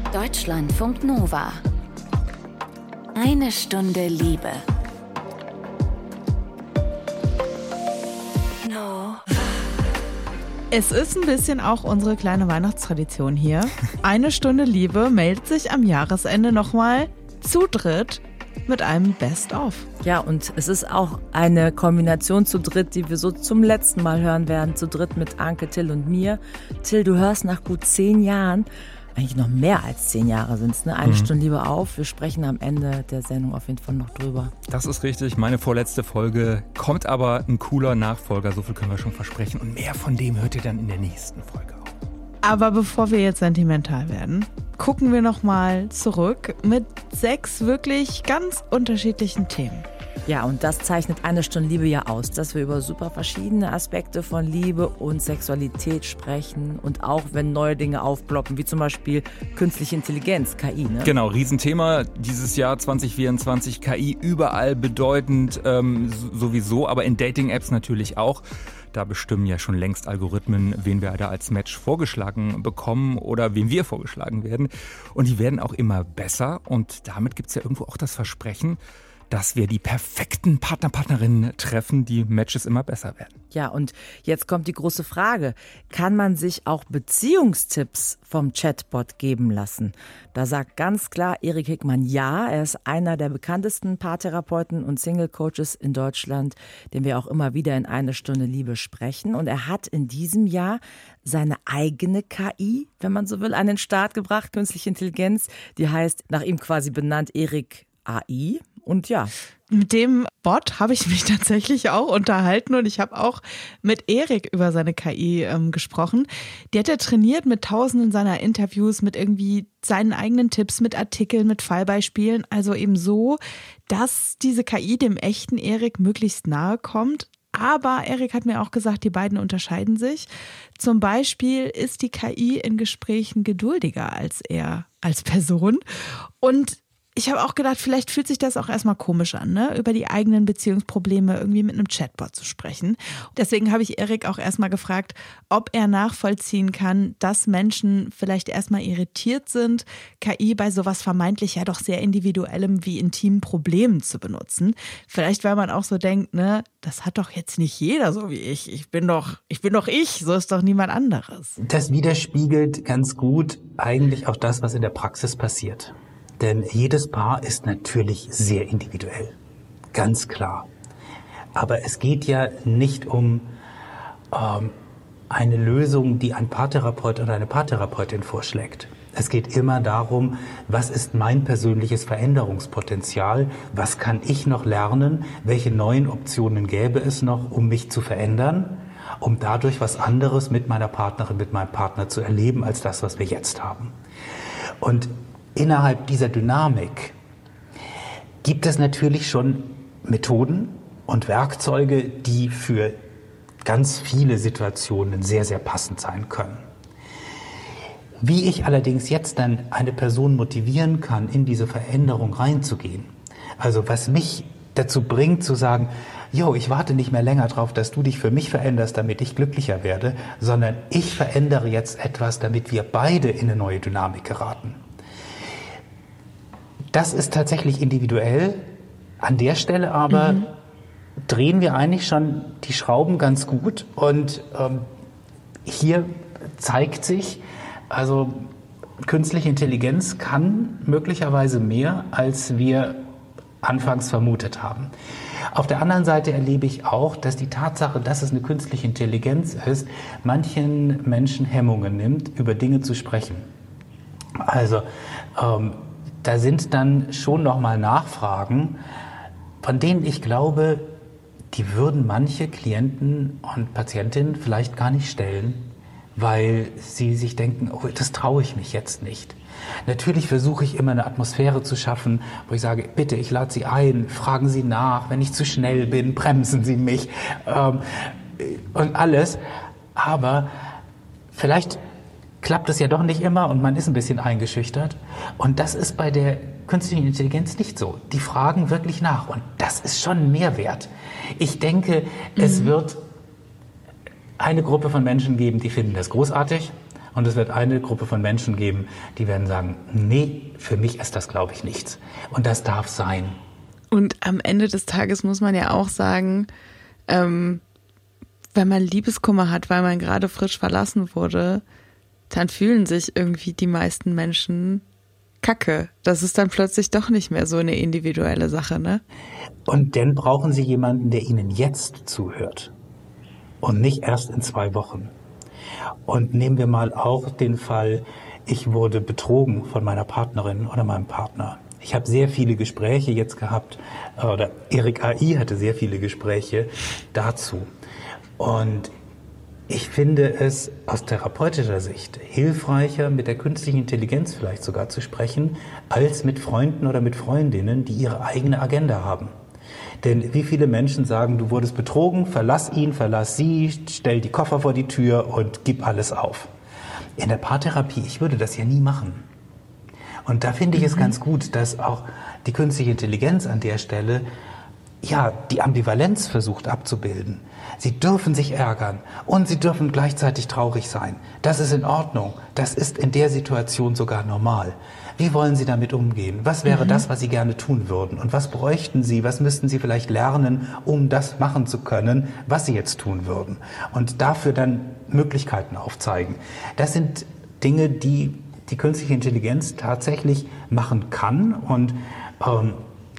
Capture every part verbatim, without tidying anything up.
Deutschlandfunk Nova. Eine Stunde Liebe. No. Es ist ein bisschen auch unsere kleine Weihnachtstradition hier. Eine Stunde Liebe meldet sich am Jahresende nochmal zu dritt mit einem Best-of. Ja, und es ist auch eine Kombination zu dritt, die wir so zum letzten Mal hören werden. Zu dritt mit Anke, Till und mir. Till, du hörst nach gut zehn Jahren, eigentlich noch mehr als zehn Jahre sind es, ne? Eine mhm. Stunde Liebe auf. Wir sprechen am Ende der Sendung auf jeden Fall noch drüber. Das ist richtig, meine vorletzte Folge. Kommt aber ein cooler Nachfolger, so viel können wir schon versprechen. Und mehr von dem hört ihr dann in der nächsten Folge auch. Aber bevor wir jetzt sentimental werden, gucken wir nochmal zurück mit sechs wirklich ganz unterschiedlichen Themen. Ja, und das zeichnet eine Stunde Liebe ja aus, dass wir über super verschiedene Aspekte von Liebe und Sexualität sprechen und auch wenn neue Dinge aufploppen, wie zum Beispiel künstliche Intelligenz, K I, ne? Genau, Riesenthema dieses Jahr zwanzig vierundzwanzig, K I überall bedeutend ähm, sowieso, aber in Dating-Apps natürlich auch. Da bestimmen ja schon längst Algorithmen, wen wir da als Match vorgeschlagen bekommen oder wem wir vorgeschlagen werden. Und die werden auch immer besser und damit gibt es ja irgendwo auch das Versprechen, dass wir die perfekten Partner, Partnerinnen treffen, die Matches immer besser werden. Ja, und jetzt kommt die große Frage. Kann man sich auch Beziehungstipps vom Chatbot geben lassen? Da sagt ganz klar Erik Hickmann ja. Er ist einer der bekanntesten Paartherapeuten und Single-Coaches in Deutschland, den wir auch immer wieder in eine Stunde Liebe sprechen. Und er hat in diesem Jahr seine eigene K I, wenn man so will, an den Start gebracht, künstliche Intelligenz. Die heißt nach ihm quasi benannt Erik A I. Und ja. Mit dem Bot habe ich mich tatsächlich auch unterhalten und ich habe auch mit Erik über seine K I ähm, gesprochen. Die hat er trainiert mit tausenden seiner Interviews, mit irgendwie seinen eigenen Tipps, mit Artikeln, mit Fallbeispielen. Also eben so, dass diese K I dem echten Erik möglichst nahe kommt. Aber Erik hat mir auch gesagt, die beiden unterscheiden sich. Zum Beispiel ist die K I in Gesprächen geduldiger als er als Person. Und ich habe auch gedacht, vielleicht fühlt sich das auch erstmal komisch an, ne? Über die eigenen Beziehungsprobleme irgendwie mit einem Chatbot zu sprechen. Deswegen habe ich Erik auch erstmal gefragt, ob er nachvollziehen kann, dass Menschen vielleicht erstmal irritiert sind, K I bei sowas vermeintlich ja doch sehr individuellem wie intimen Problemen zu benutzen. Vielleicht, weil man auch so denkt, ne, das hat doch jetzt nicht jeder so wie ich. Ich bin doch, ich bin doch ich, so ist doch niemand anderes. Das widerspiegelt ganz gut eigentlich auch das, was in der Praxis passiert. Denn jedes Paar ist natürlich sehr individuell, ganz klar. Aber es geht ja nicht um ähm, eine Lösung, die ein Paartherapeut oder eine Paartherapeutin vorschlägt. Es geht immer darum, was ist mein persönliches Veränderungspotenzial, was kann ich noch lernen, welche neuen Optionen gäbe es noch, um mich zu verändern, um dadurch was anderes mit meiner Partnerin, mit meinem Partner zu erleben, als das, was wir jetzt haben. Und innerhalb dieser Dynamik gibt es natürlich schon Methoden und Werkzeuge, die für ganz viele Situationen sehr, sehr passend sein können. Wie ich allerdings jetzt dann eine Person motivieren kann, in diese Veränderung reinzugehen, also was mich dazu bringt zu sagen, jo, ich warte nicht mehr länger drauf, dass du dich für mich veränderst, damit ich glücklicher werde, sondern ich verändere jetzt etwas, damit wir beide in eine neue Dynamik geraten. Das ist tatsächlich individuell. An der Stelle aber mhm. drehen wir eigentlich schon die Schrauben ganz gut. Und ähm, hier zeigt sich, also künstliche Intelligenz kann möglicherweise mehr, als wir anfangs vermutet haben. Auf der anderen Seite erlebe ich auch, dass die Tatsache, dass es eine künstliche Intelligenz ist, manchen Menschen Hemmungen nimmt, über Dinge zu sprechen. Also ähm, da sind dann schon nochmal Nachfragen, von denen ich glaube, die würden manche Klienten und Patientinnen vielleicht gar nicht stellen, weil sie sich denken, oh, das traue ich mich jetzt nicht. Natürlich versuche ich immer eine Atmosphäre zu schaffen, wo ich sage, bitte, ich lade Sie ein, fragen Sie nach, wenn ich zu schnell bin, bremsen Sie mich ähm, und alles. Aber vielleicht klappt es ja doch nicht immer und man ist ein bisschen eingeschüchtert. Und das ist bei der künstlichen Intelligenz nicht so. Die fragen wirklich nach und das ist schon ein Mehrwert. Ich denke, mhm. es wird eine Gruppe von Menschen geben, die finden das großartig Und es wird eine Gruppe von Menschen geben, die werden sagen, nee, für mich ist das, glaube ich, nichts. Und das darf sein. Und am Ende des Tages muss man ja auch sagen, ähm, wenn man Liebeskummer hat, weil man gerade frisch verlassen wurde, dann fühlen sich irgendwie die meisten Menschen kacke. Das ist dann plötzlich doch nicht mehr so eine individuelle Sache, ne? Und dann brauchen Sie jemanden, der Ihnen jetzt zuhört und nicht erst in zwei Wochen. Und nehmen wir mal auch den Fall, ich wurde betrogen von meiner Partnerin oder meinem Partner. Ich habe sehr viele Gespräche jetzt gehabt, oder Erik A I hatte sehr viele Gespräche dazu. Und ich finde es aus therapeutischer Sicht hilfreicher, mit der künstlichen Intelligenz vielleicht sogar zu sprechen, als mit Freunden oder mit Freundinnen, die ihre eigene Agenda haben. Denn wie viele Menschen sagen, du wurdest betrogen, verlass ihn, verlass sie, stell die Koffer vor die Tür und gib alles auf. In der Paartherapie, ich würde das ja nie machen. Und da finde ich es ganz gut, dass auch die künstliche Intelligenz an der Stelle ja die Ambivalenz versucht abzubilden. Sie dürfen sich ärgern und sie dürfen gleichzeitig traurig sein. Das ist in Ordnung. Das ist in der Situation sogar normal. Wie wollen Sie damit umgehen? Was wäre mhm. das, was Sie gerne tun würden? Und was bräuchten Sie? Was müssten Sie vielleicht lernen, um das machen zu können, was Sie jetzt tun würden? Und dafür dann Möglichkeiten aufzeigen. Das sind Dinge, die die künstliche Intelligenz tatsächlich machen kann. Und ähm,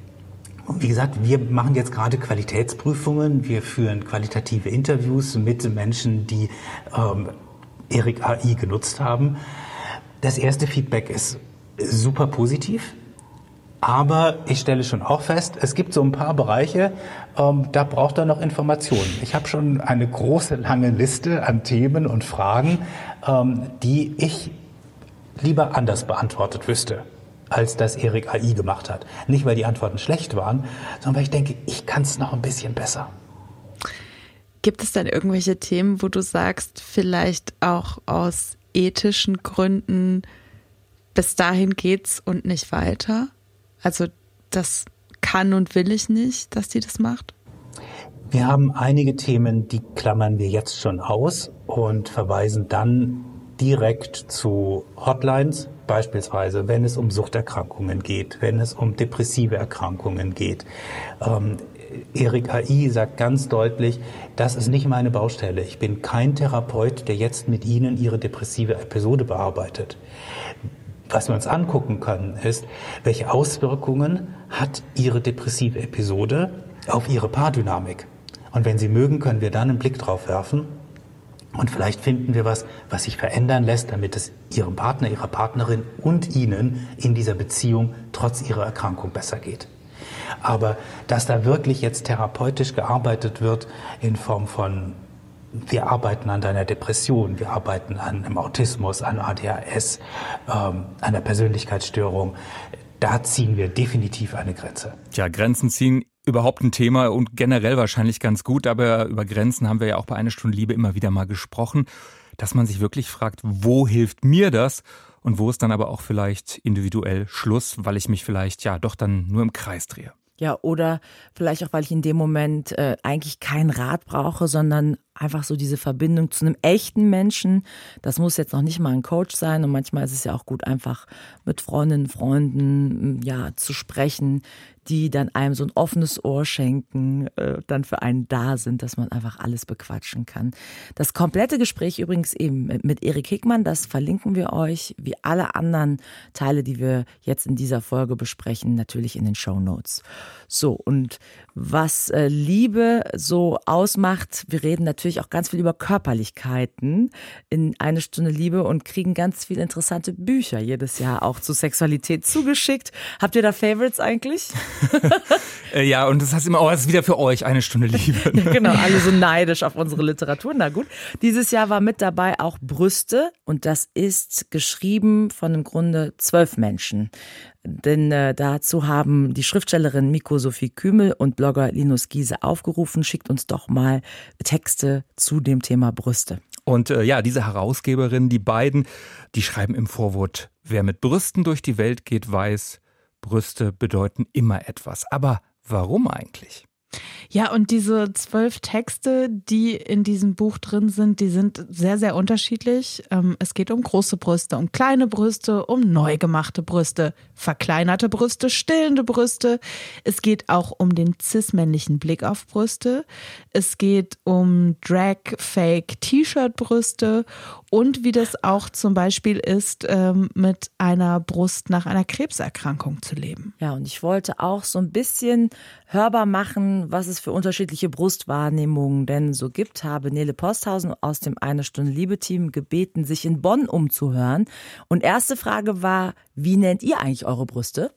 wie gesagt, wir machen jetzt gerade Qualitätsprüfungen. Wir führen qualitative Interviews mit Menschen, die ähm, Erik A I genutzt haben. Das erste Feedback ist super positiv. Aber ich stelle schon auch fest, es gibt so ein paar Bereiche, ähm, da braucht er noch Informationen. Ich habe schon eine große, lange Liste an Themen und Fragen, ähm, die ich lieber anders beantwortet wüsste, als das Erik A I gemacht hat. Nicht, weil die Antworten schlecht waren, sondern weil ich denke, ich kann es noch ein bisschen besser. Gibt es denn irgendwelche Themen, wo du sagst, vielleicht auch aus ethischen Gründen, bis dahin geht's und nicht weiter? Also das kann und will ich nicht, dass die das macht? Wir haben einige Themen, die klammern wir jetzt schon aus und verweisen dann direkt zu Hotlines, beispielsweise wenn es um Suchterkrankungen geht, wenn es um depressive Erkrankungen geht. Ähm, Erik A I sagt ganz deutlich, das ist nicht meine Baustelle. Ich bin kein Therapeut, der jetzt mit Ihnen Ihre depressive Episode bearbeitet. Was wir uns angucken können, ist, welche Auswirkungen hat Ihre depressive Episode auf Ihre Paardynamik. Und wenn Sie mögen, können wir dann einen Blick drauf werfen. Und vielleicht finden wir was, was sich verändern lässt, damit es Ihrem Partner, Ihrer Partnerin und Ihnen in dieser Beziehung trotz Ihrer Erkrankung besser geht. Aber dass da wirklich jetzt therapeutisch gearbeitet wird in Form von, wir arbeiten an deiner Depression, wir arbeiten an einem Autismus, an A D H S, ähm, an der Persönlichkeitsstörung, da ziehen wir definitiv eine Grenze. Tja, Grenzen ziehen überhaupt ein Thema und generell wahrscheinlich ganz gut, aber über Grenzen haben wir ja auch bei Eine Stunde Liebe immer wieder mal gesprochen, dass man sich wirklich fragt, wo hilft mir das und wo ist dann aber auch vielleicht individuell Schluss, weil ich mich vielleicht ja doch dann nur im Kreis drehe. Ja, oder vielleicht auch, weil ich in dem Moment äh, eigentlich keinen Rat brauche, sondern einfach so diese Verbindung zu einem echten Menschen. Das muss jetzt noch nicht mal ein Coach sein und manchmal ist es ja auch gut, einfach mit Freundinnen, Freunden ja zu sprechen, die dann einem so ein offenes Ohr schenken, äh, dann für einen da sind, dass man einfach alles bequatschen kann. Das komplette Gespräch übrigens eben mit Erik Hickmann, das verlinken wir euch, wie alle anderen Teile, die wir jetzt in dieser Folge besprechen, natürlich in den Shownotes. So, und was äh, Liebe so ausmacht, wir reden natürlich auch ganz viel über Körperlichkeiten in Eine Stunde Liebe und kriegen ganz viele interessante Bücher jedes Jahr auch zu Sexualität zugeschickt. Habt ihr da Favorites eigentlich? Ja, und das heißt immer, oh, das ist wieder für euch Eine Stunde Liebe. Ja, genau, alle so neidisch auf unsere Literatur. Na gut, dieses Jahr war mit dabei auch Brüste und das ist geschrieben von im Grunde zwölf Menschen. Denn äh, dazu haben die Schriftstellerin Miko Sophie Kümel und Blogger Linus Giese aufgerufen, schickt uns doch mal Texte zu dem Thema Brüste. Und äh, ja, diese Herausgeberinnen, die beiden, die schreiben im Vorwort, wer mit Brüsten durch die Welt geht, weiß, Brüste bedeuten immer etwas. Aber warum eigentlich? Ja, und diese zwölf Texte, die in diesem Buch drin sind, die sind sehr, sehr unterschiedlich. Es geht um große Brüste, um kleine Brüste, um neu gemachte Brüste, verkleinerte Brüste, stillende Brüste. Es geht auch um den cis-männlichen Blick auf Brüste. Es geht um Drag-Fake-T-Shirt-Brüste und wie das auch zum Beispiel ist, mit einer Brust nach einer Krebserkrankung zu leben. Ja, und ich wollte auch so ein bisschen hörbar machen, was es für unterschiedliche Brustwahrnehmungen denn so gibt, habe Nele Posthausen aus dem Eine Stunde Liebe-Team gebeten, sich in Bonn umzuhören. Und erste Frage war, wie nennt ihr eigentlich eure Brüste?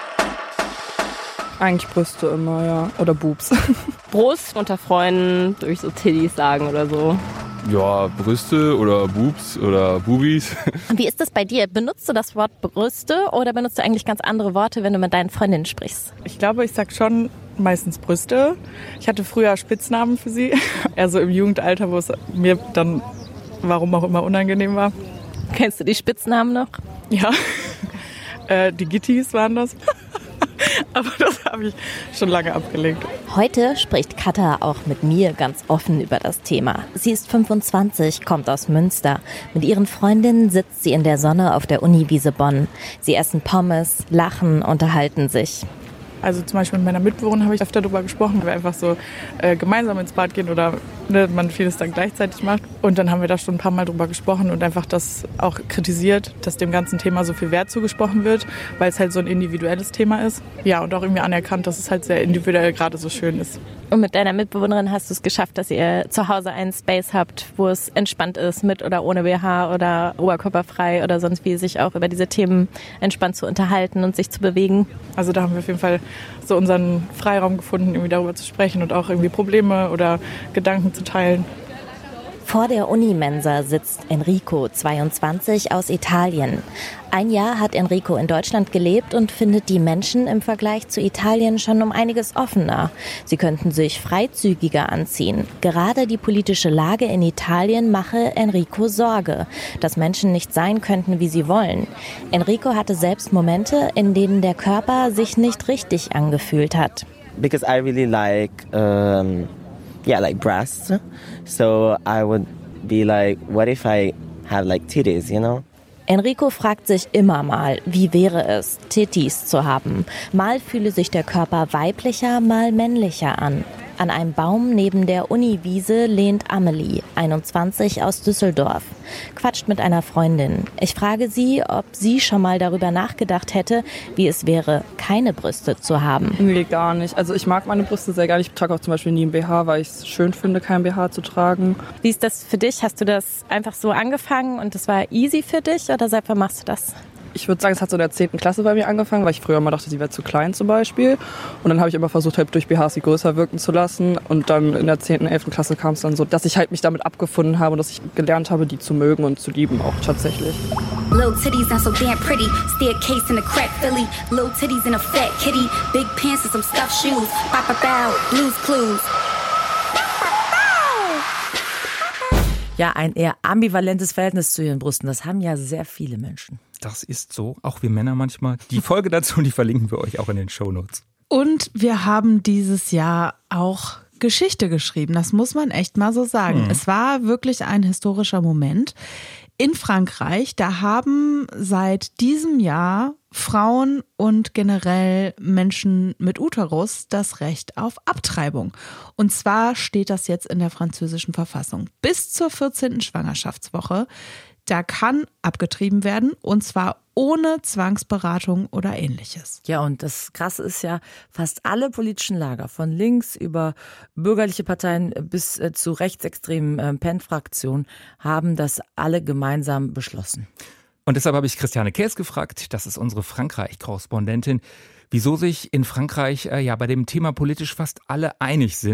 Eigentlich Brüste immer, ja. Oder Boobs. Brust unter Freunden durch so Tiddies sagen oder so. Ja, Brüste oder Boobs oder Bubis. Wie ist das bei dir? Benutzt du das Wort Brüste oder benutzt du eigentlich ganz andere Worte, wenn du mit deinen Freundinnen sprichst? Ich glaube, ich sag schon meistens Brüste. Ich hatte früher Spitznamen für sie. Also im Jugendalter, wo es mir dann, warum auch immer, unangenehm war. Kennst du die Spitznamen noch? Ja, äh, die Gittis waren das. Aber das habe ich schon lange abgelegt. Heute spricht Katha auch mit mir ganz offen über das Thema. Sie ist fünfundzwanzig, kommt aus Münster. Mit ihren Freundinnen sitzt sie in der Sonne auf der Uniwiese Bonn. Sie essen Pommes, lachen, unterhalten sich. Also zum Beispiel mit meiner Mitbewohnerin habe ich öfter darüber gesprochen, weil wir einfach so äh, gemeinsam ins Bad gehen oder ne, man vieles dann gleichzeitig macht. Und dann haben wir da schon ein paar Mal drüber gesprochen und einfach das auch kritisiert, dass dem ganzen Thema so viel Wert zugesprochen wird, weil es halt so ein individuelles Thema ist. Ja, und auch irgendwie anerkannt, dass es halt sehr individuell gerade so schön ist. Und mit deiner Mitbewohnerin hast du es geschafft, dass ihr zu Hause einen Space habt, wo es entspannt ist, mit oder ohne B H oder oberkörperfrei oder sonst wie, sich auch über diese Themen entspannt zu unterhalten und sich zu bewegen. Also da haben wir auf jeden Fall so unseren Freiraum gefunden, irgendwie darüber zu sprechen und auch irgendwie Probleme oder Gedanken zu teilen. Vor der Unimensa sitzt Enrico, zweiundzwanzig, aus Italien. Ein Jahr hat Enrico in Deutschland gelebt und findet die Menschen im Vergleich zu Italien schon um einiges offener. Sie könnten sich freizügiger anziehen. Gerade die politische Lage in Italien mache Enrico Sorge, dass Menschen nicht sein könnten, wie sie wollen. Enrico hatte selbst Momente, in denen der Körper sich nicht richtig angefühlt hat. Because I really like um Yeah, like breasts. So I would be like, what if I had like titties, you know? Enrico fragt sich immer mal, wie wäre es, Titties zu haben. Mal fühle sich der Körper weiblicher, mal männlicher an. An einem Baum neben der Uniwiese lehnt Amelie, einundzwanzig, aus Düsseldorf. Quatscht mit einer Freundin. Ich frage sie, ob sie schon mal darüber nachgedacht hätte, wie es wäre, keine Brüste zu haben. Nee, gar nicht. Also ich mag meine Brüste sehr gerne. Ich trage auch zum Beispiel nie ein B H, weil ich es schön finde, kein B H zu tragen. Wie ist das für dich? Hast du das einfach so angefangen und das war easy für dich oder seit wann machst du das? Ich würde sagen, es hat so in der zehnten Klasse bei mir angefangen, weil ich früher immer dachte, sie wäre zu klein zum Beispiel. Und dann habe ich immer versucht, halt durch B Hs sie größer wirken zu lassen. Und dann in der zehnten, elften Klasse kam es dann so, dass ich halt mich damit abgefunden habe und dass ich gelernt habe, die zu mögen und zu lieben auch tatsächlich. Little titties not so damn pretty. Staircase in a crack Philly. Little titties in a fat kitty. Big pants and some stuffed shoes. Papa bow, Blues Clues. Ja, ein eher ambivalentes Verhältnis zu ihren Brüsten. Das haben ja sehr viele Menschen. Das ist so, auch wir Männer manchmal. Die Folge dazu, die verlinken wir euch auch in den Shownotes. Und wir haben dieses Jahr auch Geschichte geschrieben. Das muss man echt mal so sagen. Hm. Es war wirklich ein historischer Moment. In Frankreich, da haben seit diesem Jahr Frauen und generell Menschen mit Uterus das Recht auf Abtreibung. Und zwar steht das jetzt in der französischen Verfassung. Bis zur vierzehnten Schwangerschaftswoche, da kann abgetrieben werden und zwar ohne Zwangsberatung oder ähnliches. Ja, und das Krasse ist ja, fast alle politischen Lager, von links über bürgerliche Parteien bis äh, zu rechtsextremen äh, Pen-Fraktionen, haben das alle gemeinsam beschlossen. Und deshalb habe ich Christiane Käs gefragt, das ist unsere Frankreich-Korrespondentin, wieso sich in Frankreich äh, ja bei dem Thema politisch fast alle einig sind,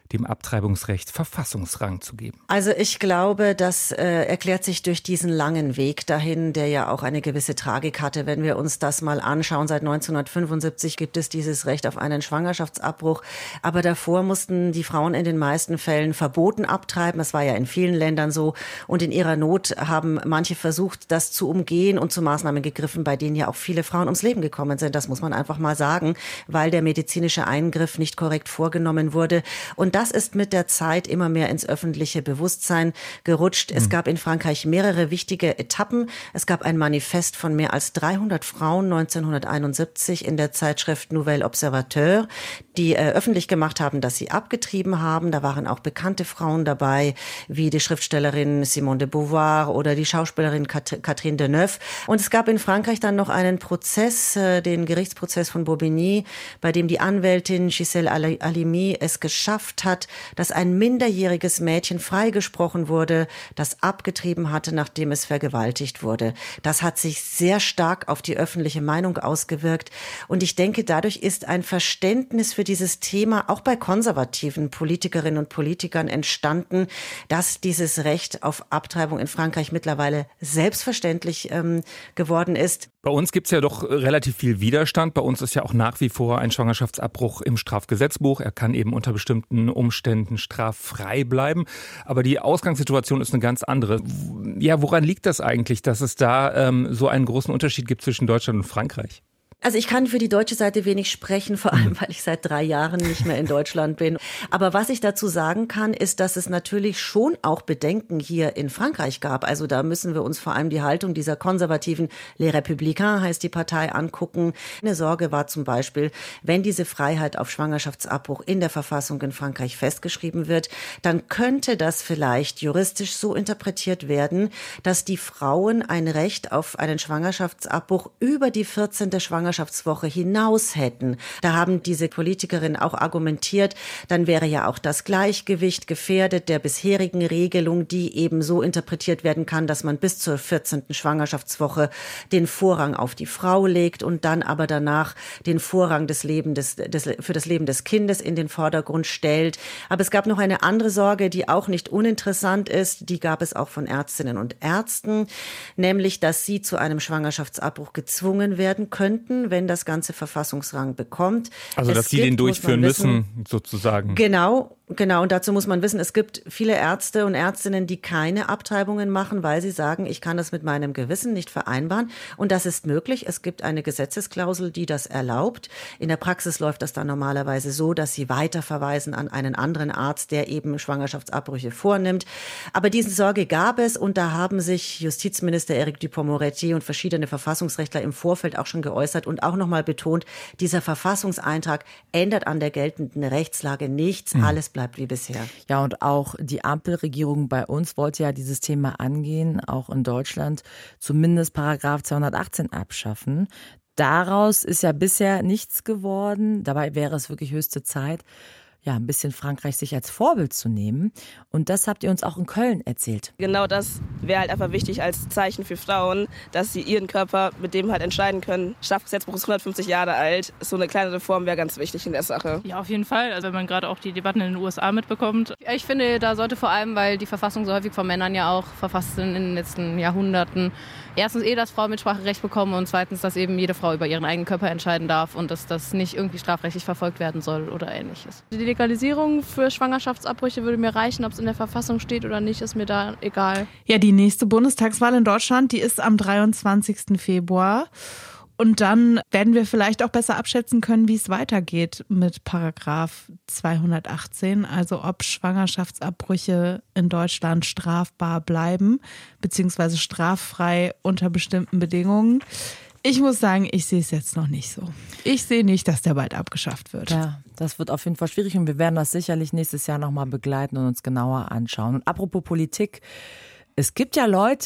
dem Abtreibungsrecht Verfassungsrang zu geben. Also ich glaube, das äh, erklärt sich durch diesen langen Weg dahin, der ja auch eine gewisse Tragik hatte. Wenn wir uns das mal anschauen, seit neunzehnhundertfünfundsiebzig gibt es dieses Recht auf einen Schwangerschaftsabbruch. Aber davor mussten die Frauen in den meisten Fällen verboten abtreiben. Das war ja in vielen Ländern so. Und in ihrer Not haben manche versucht, das zu umgehen und zu Maßnahmen gegriffen, bei denen ja auch viele Frauen ums Leben gekommen sind. Das muss man einfach mal sagen, weil der medizinische Eingriff nicht korrekt vorgenommen wurde. Und das ist mit der Zeit immer mehr ins öffentliche Bewusstsein gerutscht. Es gab in Frankreich mehrere wichtige Etappen. Es gab ein Manifest von mehr als dreihundert Frauen neunzehnhunderteinundsiebzig in der Zeitschrift Nouvel Observateur, die äh, öffentlich gemacht haben, dass sie abgetrieben haben. Da waren auch bekannte Frauen dabei, wie die Schriftstellerin Simone de Beauvoir oder die Schauspielerin Kat- Catherine Deneuve. Und es gab in Frankreich dann noch einen Prozess, äh, den Gerichtsprozess von Bobigny, bei dem die Anwältin Gisèle Halimi es geschafft hat, dass ein minderjähriges Mädchen freigesprochen wurde, das abgetrieben hatte, nachdem es vergewaltigt wurde. Das hat sich sehr stark auf die öffentliche Meinung ausgewirkt. Und ich denke, dadurch ist ein Verständnis für dieses Thema auch bei konservativen Politikerinnen und Politikern entstanden, dass dieses Recht auf Abtreibung in Frankreich mittlerweile selbstverständlich ähm, geworden ist. Bei uns gibt es ja doch relativ viel Widerstand. Bei uns ist ja auch nach wie vor ein Schwangerschaftsabbruch im Strafgesetzbuch. Er kann eben unter bestimmten Umständen straffrei bleiben. Aber die Ausgangssituation ist eine ganz andere. Ja, woran liegt das eigentlich, dass es da ähm, so einen großen Unterschied gibt zwischen Deutschland und Frankreich? Also ich kann für die deutsche Seite wenig sprechen, vor allem, weil ich seit drei Jahren nicht mehr in Deutschland bin. Aber was ich dazu sagen kann, ist, dass es natürlich schon auch Bedenken hier in Frankreich gab. Also da müssen wir uns vor allem die Haltung dieser konservativen Les Républicains, heißt die Partei, angucken. Eine Sorge war zum Beispiel, wenn diese Freiheit auf Schwangerschaftsabbruch in der Verfassung in Frankreich festgeschrieben wird, dann könnte das vielleicht juristisch so interpretiert werden, dass die Frauen ein Recht auf einen Schwangerschaftsabbruch über die vierzehnte Schwangerschaftswoche hinaus hätten. Da haben diese Politikerinnen auch argumentiert, dann wäre ja auch das Gleichgewicht gefährdet der bisherigen Regelung, die eben so interpretiert werden kann, dass man bis zur vierzehnten Schwangerschaftswoche den Vorrang auf die Frau legt und dann aber danach den Vorrang des Lebens des, des, für das Leben des Kindes in den Vordergrund stellt. Aber es gab noch eine andere Sorge, die auch nicht uninteressant ist, die gab es auch von Ärztinnen und Ärzten, nämlich, dass sie zu einem Schwangerschaftsabbruch gezwungen werden könnten, wenn das Ganze Verfassungsrang bekommt. Also, dass sie den durchführen müssen, sozusagen. Genau. Genau, und dazu muss man wissen, es gibt viele Ärzte und Ärztinnen, die keine Abtreibungen machen, weil sie sagen, ich kann das mit meinem Gewissen nicht vereinbaren. Und das ist möglich. Es gibt eine Gesetzesklausel, die das erlaubt. In der Praxis läuft das dann normalerweise so, dass sie weiterverweisen an einen anderen Arzt, der eben Schwangerschaftsabbrüche vornimmt. Aber diese Sorge gab es und da haben sich Justizminister Éric Dupond-Moretti und verschiedene Verfassungsrechtler im Vorfeld auch schon geäußert und auch nochmal betont, dieser Verfassungseintrag ändert an der geltenden Rechtslage nichts. Mhm. Alles bleibt wie bisher. Ja, und auch die Ampelregierung bei uns wollte ja dieses Thema angehen, auch in Deutschland, zumindest Paragraph zweihundertachtzehn abschaffen. Daraus ist ja bisher nichts geworden. Dabei wäre es wirklich höchste Zeit, ja, ein bisschen Frankreich sich als Vorbild zu nehmen. Und das habt ihr uns auch in Köln erzählt. Genau das wäre halt einfach wichtig als Zeichen für Frauen, dass sie ihren Körper mit dem halt entscheiden können. Strafgesetzbuch ist hundertfünfzig Jahre alt. So eine kleine Reform wäre ganz wichtig in der Sache. Ja, auf jeden Fall. Also wenn man gerade auch die Debatten in den U S A mitbekommt. Ich finde, da sollte vor allem, weil die Verfassung so häufig von Männern ja auch verfasst sind in den letzten Jahrhunderten, erstens eh, dass Frauen Mitspracherecht bekommen und zweitens, dass eben jede Frau über ihren eigenen Körper entscheiden darf und dass das nicht irgendwie strafrechtlich verfolgt werden soll oder ähnliches. Die Legalisierung für Schwangerschaftsabbrüche würde mir reichen, ob es in der Verfassung steht oder nicht, ist mir da egal. Ja, die nächste Bundestagswahl in Deutschland, die ist am dreiundzwanzigsten Februar. Und dann werden wir vielleicht auch besser abschätzen können, wie es weitergeht mit Paragraph zweihundertachtzehn, also ob Schwangerschaftsabbrüche in Deutschland strafbar bleiben, beziehungsweise straffrei unter bestimmten Bedingungen. Ich muss sagen, ich sehe es jetzt noch nicht so. Ich sehe nicht, dass der bald abgeschafft wird. Ja, das wird auf jeden Fall schwierig und wir werden das sicherlich nächstes Jahr nochmal begleiten und uns genauer anschauen. Und apropos Politik, es gibt ja Leute,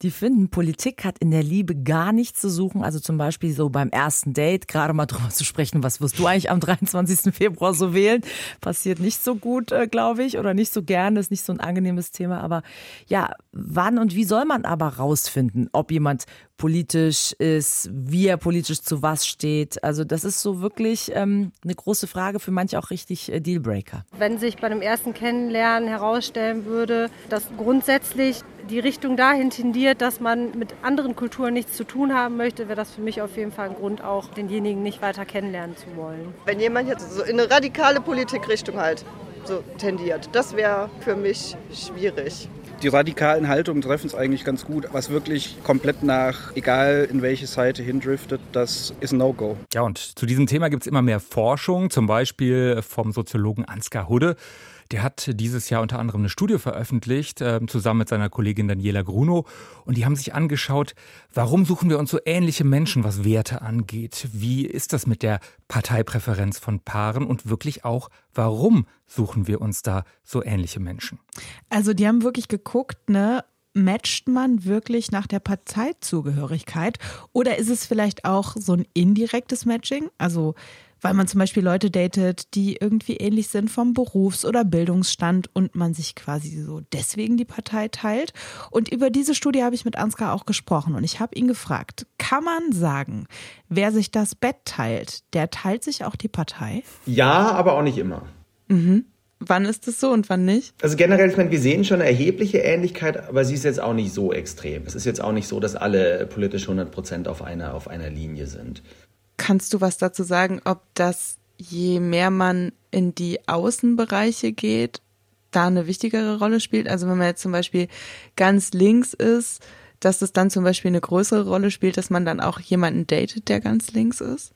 Die finden, Politik hat in der Liebe gar nichts zu suchen. Also zum Beispiel so beim ersten Date, gerade mal drüber zu sprechen, was wirst du eigentlich am dreiundzwanzigsten Februar so wählen? Passiert nicht so gut, äh, glaube ich, oder nicht so gerne, ist nicht so ein angenehmes Thema. Aber ja, wann und wie soll man aber rausfinden, ob jemand politisch ist, wie er politisch zu was steht? Also das ist so wirklich ähm, eine große Frage, für manche auch richtig äh, Dealbreaker. Wenn sich bei dem ersten Kennenlernen herausstellen würde, dass grundsätzlich die Richtung dahin tendiert, dass man mit anderen Kulturen nichts zu tun haben möchte, wäre das für mich auf jeden Fall ein Grund, auch denjenigen nicht weiter kennenlernen zu wollen. Wenn jemand jetzt so in eine radikale Politikrichtung halt so tendiert, das wäre für mich schwierig. Die radikalen Haltungen treffen es eigentlich ganz gut. Was wirklich komplett nach, egal in welche Seite hindriftet, das ist ein No-Go. Ja, und zu diesem Thema gibt es immer mehr Forschung, zum Beispiel vom Soziologen Ansgar Hudde. Der hat dieses Jahr unter anderem eine Studie veröffentlicht, äh, zusammen mit seiner Kollegin Daniela Grunow. Und die haben sich angeschaut, warum suchen wir uns so ähnliche Menschen, was Werte angeht? Wie ist das mit der Parteipräferenz von Paaren? Und wirklich auch, warum suchen wir uns da so ähnliche Menschen? Also die haben wirklich geguckt, ne? Matcht man wirklich nach der Parteizugehörigkeit? Oder ist es vielleicht auch so ein indirektes Matching? Also weil man zum Beispiel Leute datet, die irgendwie ähnlich sind vom Berufs- oder Bildungsstand und man sich quasi so deswegen die Partei teilt. Und über diese Studie habe ich mit Ansgar auch gesprochen und ich habe ihn gefragt, kann man sagen, wer sich das Bett teilt, der teilt sich auch die Partei? Ja, aber auch nicht immer. Mhm. Wann ist es so und wann nicht? Also generell, ich meine, wir sehen schon eine erhebliche Ähnlichkeit, aber sie ist jetzt auch nicht so extrem. Es ist jetzt auch nicht so, dass alle politisch hundert Prozent auf einer, auf einer Linie sind. Kannst du was dazu sagen, ob das, je mehr man in die Außenbereiche geht, da eine wichtigere Rolle spielt? Also wenn man jetzt zum Beispiel ganz links ist, dass es dann zum Beispiel eine größere Rolle spielt, dass man dann auch jemanden datet, der ganz links ist?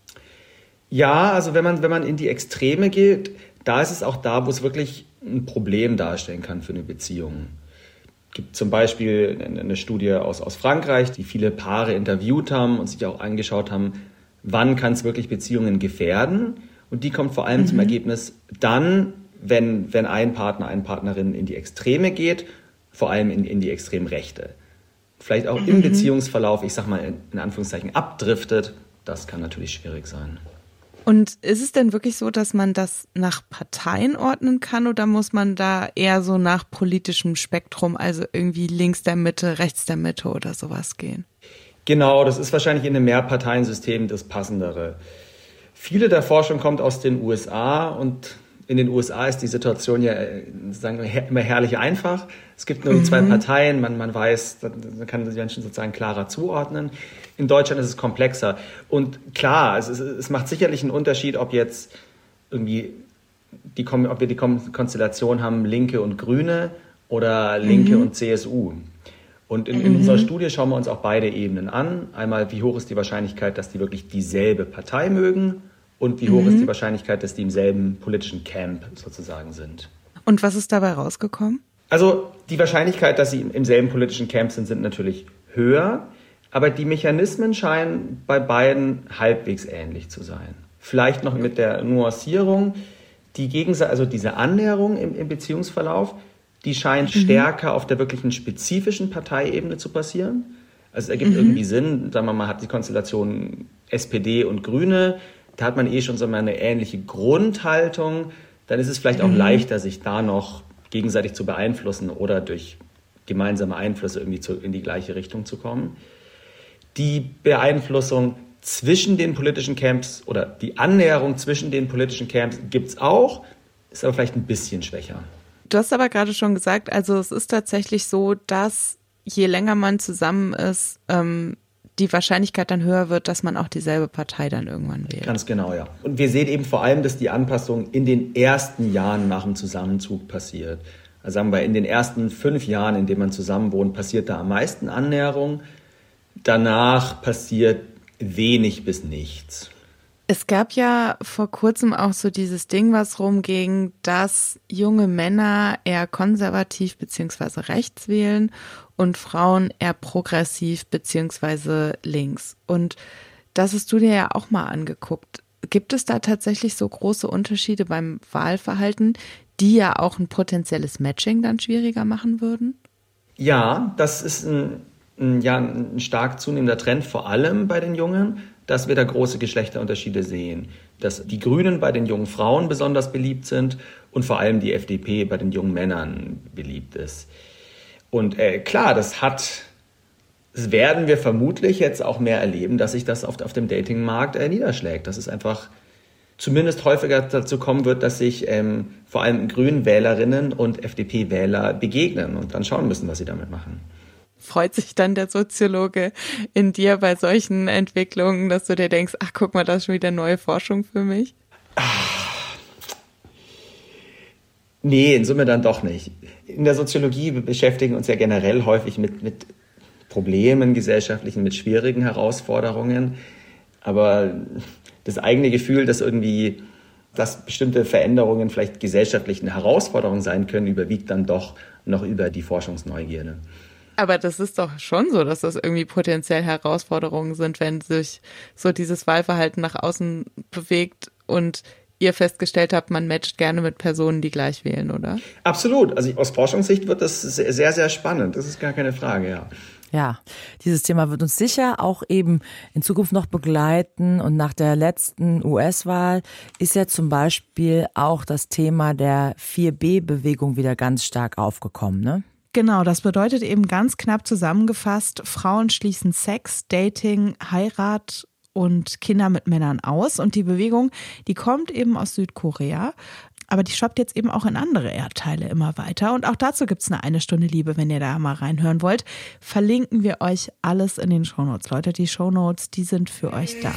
Ja, also wenn man, wenn man in die Extreme geht, da ist es auch da, wo es wirklich ein Problem darstellen kann für eine Beziehung. Es gibt zum Beispiel eine Studie aus, aus Frankreich, die viele Paare interviewt haben und sich auch angeschaut haben, wann kann es wirklich Beziehungen gefährden? Und die kommt vor allem mhm. zum Ergebnis dann, wenn, wenn ein Partner, eine Partnerin in die Extreme geht, vor allem in, in die Extremrechte. Vielleicht auch mhm. im Beziehungsverlauf, ich sag mal in, in Anführungszeichen, abdriftet. Das kann natürlich schwierig sein. Und ist es denn wirklich so, dass man das nach Parteien ordnen kann oder muss man da eher so nach politischem Spektrum, also irgendwie links der Mitte, rechts der Mitte oder sowas gehen? Genau, das ist wahrscheinlich in einem Mehrparteiensystem das Passendere. Viele der Forschung kommt aus den U S A und in den U S A ist die Situation ja, sagen wir, immer herrlich einfach. Es gibt nur die mhm. zwei Parteien, man, man weiß, man kann die Menschen sozusagen klarer zuordnen. In Deutschland ist es komplexer. Und klar, es, ist, es macht sicherlich einen Unterschied, ob jetzt irgendwie die, ob wir die Konstellation haben, Linke und Grüne oder Linke mhm. und C S U. Und in, in mhm. unserer Studie schauen wir uns auch beide Ebenen an. Einmal, wie hoch ist die Wahrscheinlichkeit, dass die wirklich dieselbe Partei mögen und wie hoch mhm. ist die Wahrscheinlichkeit, dass die im selben politischen Camp sozusagen sind. Und was ist dabei rausgekommen? Also die Wahrscheinlichkeit, dass sie im, im selben politischen Camp sind, sind natürlich höher, aber die Mechanismen scheinen bei beiden halbwegs ähnlich zu sein. Vielleicht noch mit der Nuancierung, die Gegenseite, also diese Annäherung im, im Beziehungsverlauf, die scheint mhm. stärker auf der wirklichen spezifischen Parteiebene zu passieren. Also es ergibt mhm. irgendwie Sinn, sagen wir mal, hat die Konstellation S P D und Grüne, da hat man eh schon so mal eine ähnliche Grundhaltung, dann ist es vielleicht auch mhm. leichter, sich da noch gegenseitig zu beeinflussen oder durch gemeinsame Einflüsse irgendwie zu, in die gleiche Richtung zu kommen. Die Beeinflussung zwischen den politischen Camps oder die Annäherung zwischen den politischen Camps gibt es auch, ist aber vielleicht ein bisschen schwächer. Du hast aber gerade schon gesagt, also es ist tatsächlich so, dass je länger man zusammen ist, ähm, die Wahrscheinlichkeit dann höher wird, dass man auch dieselbe Partei dann irgendwann wählt. Ganz genau, ja. Und wir sehen eben vor allem, dass die Anpassung in den ersten Jahren nach dem Zusammenzug passiert. Also sagen wir, in den ersten fünf Jahren, in denen man zusammen wohnt, passiert da am meisten Annäherung. Danach passiert wenig bis nichts. Es gab ja vor kurzem auch so dieses Ding, was rumging, dass junge Männer eher konservativ bzw. rechts wählen und Frauen eher progressiv bzw. links. Und das hast du dir ja auch mal angeguckt. Gibt es da tatsächlich so große Unterschiede beim Wahlverhalten, die ja auch ein potenzielles Matching dann schwieriger machen würden? Ja, das ist ein ja ein stark zunehmender Trend, vor allem bei den Jungen, dass wir da große Geschlechterunterschiede sehen. Dass die Grünen bei den jungen Frauen besonders beliebt sind und vor allem die F D P bei den jungen Männern beliebt ist. Und äh, klar, das hat, das werden wir vermutlich jetzt auch mehr erleben, dass sich das auf, auf dem Datingmarkt äh, niederschlägt. Dass es einfach zumindest häufiger dazu kommen wird, dass sich ähm, vor allem Grünwählerinnen und F D P-Wähler begegnen und dann schauen müssen, was sie damit machen. Freut sich dann der Soziologe in dir bei solchen Entwicklungen, dass du dir denkst, ach guck mal, das ist schon wieder neue Forschung für mich? Nee, in Summe dann doch nicht. In der Soziologie wir beschäftigen uns ja generell häufig mit, mit Problemen, gesellschaftlichen, mit schwierigen Herausforderungen. Aber das eigene Gefühl, dass irgendwie, dass bestimmte Veränderungen vielleicht gesellschaftlichen Herausforderungen sein können, überwiegt dann doch noch über die Forschungsneugierde. Aber das ist doch schon so, dass das irgendwie potenziell Herausforderungen sind, wenn sich so dieses Wahlverhalten nach außen bewegt und ihr festgestellt habt, man matcht gerne mit Personen, die gleich wählen, oder? Absolut. Also aus Forschungssicht wird das sehr, sehr spannend. Das ist gar keine Frage, ja. Ja, dieses Thema wird uns sicher auch eben in Zukunft noch begleiten. Und nach der letzten U S-Wahl ist ja zum Beispiel auch das Thema der vier B Bewegung wieder ganz stark aufgekommen, ne? Genau, das bedeutet eben ganz knapp zusammengefasst, Frauen schließen Sex, Dating, Heirat und Kinder mit Männern aus. Und die Bewegung, die kommt eben aus Südkorea. Aber die shoppt jetzt eben auch in andere Erdteile immer weiter. Und auch dazu gibt's eine eine Stunde Liebe, wenn ihr da mal reinhören wollt. Verlinken wir euch alles in den Shownotes. Leute, die Shownotes, die sind für euch da.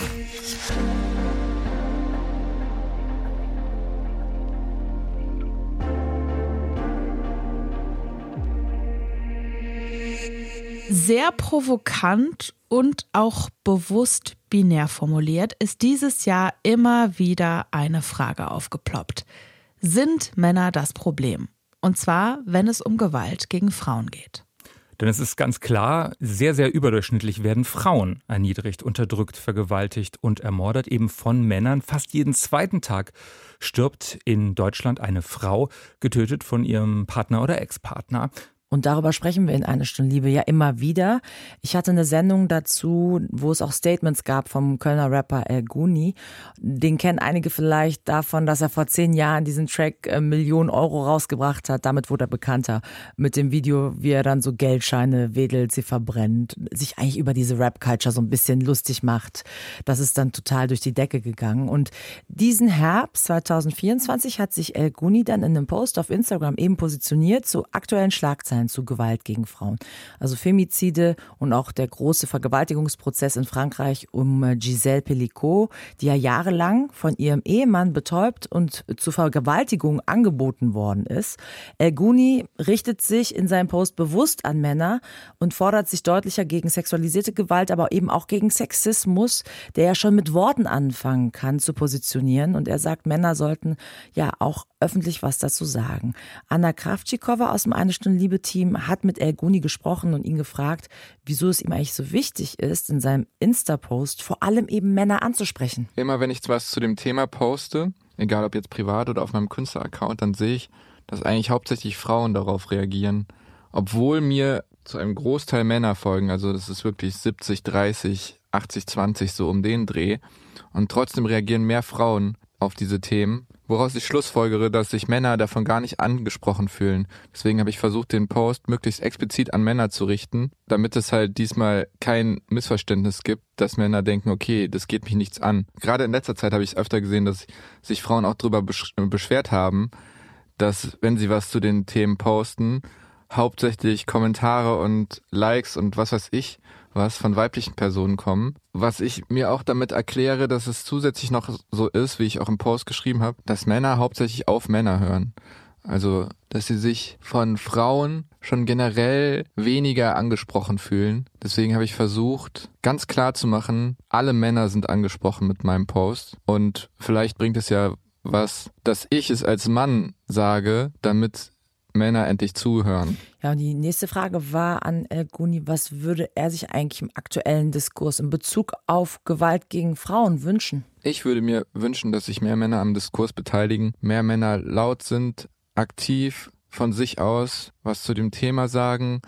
Sehr provokant und auch bewusst binär formuliert ist dieses Jahr immer wieder eine Frage aufgeploppt. Sind Männer das Problem? Und zwar, wenn es um Gewalt gegen Frauen geht. Denn es ist ganz klar, sehr, sehr überdurchschnittlich werden Frauen erniedrigt, unterdrückt, vergewaltigt und ermordet, eben von Männern. Fast jeden zweiten Tag stirbt in Deutschland eine Frau, getötet von ihrem Partner oder Ex-Partner. Und darüber sprechen wir in Eine Stunde Liebe ja immer wieder. Ich hatte eine Sendung dazu, wo es auch Statements gab vom Kölner Rapper El-Guni. Den kennen einige vielleicht davon, dass er vor zehn Jahren diesen Track äh, Millionen Euro rausgebracht hat. Damit wurde er bekannter. Mit dem Video, wie er dann so Geldscheine wedelt, sie verbrennt, sich eigentlich über diese Rap-Culture so ein bisschen lustig macht. Das ist dann total durch die Decke gegangen. Und diesen Herbst zwanzig vierundzwanzig hat sich El-Guni dann in einem Post auf Instagram eben positioniert zu aktuellen Schlagzeilen zu Gewalt gegen Frauen. Also Femizide und auch der große Vergewaltigungsprozess in Frankreich um Gisèle Pelicot, die ja jahrelang von ihrem Ehemann betäubt und zur Vergewaltigung angeboten worden ist. El-Guni richtet sich in seinem Post bewusst an Männer und fordert sich deutlicher gegen sexualisierte Gewalt, aber eben auch gegen Sexismus, der ja schon mit Worten anfangen kann, zu positionieren. Und er sagt, Männer sollten ja auch öffentlich was dazu sagen. Anna Kravtschikova aus dem Eine Stunde Liebe Team hat mit El-Guni gesprochen und ihn gefragt, wieso es ihm eigentlich so wichtig ist, in seinem Insta-Post vor allem eben Männer anzusprechen. Immer wenn ich was zu dem Thema poste, egal ob jetzt privat oder auf meinem Künstler-Account, dann sehe ich, dass eigentlich hauptsächlich Frauen darauf reagieren. Obwohl mir zu einem Großteil Männer folgen, also das ist wirklich siebzig, dreißig, achtzig, zwanzig, so um den Dreh. Und trotzdem reagieren mehr Frauen auf diese Themen, woraus ich schlussfolgere, dass sich Männer davon gar nicht angesprochen fühlen. Deswegen habe ich versucht, den Post möglichst explizit an Männer zu richten, damit es halt diesmal kein Missverständnis gibt, dass Männer denken, okay, das geht mich nichts an. Gerade in letzter Zeit habe ich es öfter gesehen, dass sich Frauen auch darüber beschwert haben, dass, wenn sie was zu den Themen posten, hauptsächlich Kommentare und Likes und was weiß ich, was von weiblichen Personen kommen. Was ich mir auch damit erkläre, dass es zusätzlich noch so ist, wie ich auch im Post geschrieben habe, dass Männer hauptsächlich auf Männer hören. Also, dass sie sich von Frauen schon generell weniger angesprochen fühlen. Deswegen habe ich versucht, ganz klar zu machen, alle Männer sind angesprochen mit meinem Post. Und vielleicht bringt es ja was, dass ich es als Mann sage, damit Männer endlich zuhören. Ja, und die nächste Frage war an El-Guni, was würde er sich eigentlich im aktuellen Diskurs in Bezug auf Gewalt gegen Frauen wünschen? Ich würde mir wünschen, dass sich mehr Männer am Diskurs beteiligen, mehr Männer laut sind, aktiv von sich aus was zu dem Thema sagen,